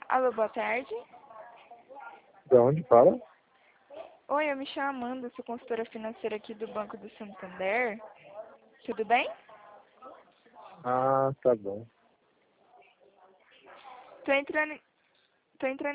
Alô, boa tarde. De onde fala? Oi, eu me chamo Amanda, sou consultora financeira aqui do Banco do Santander. Tudo bem? Ah, tá bom. Tô entrando, tô entrando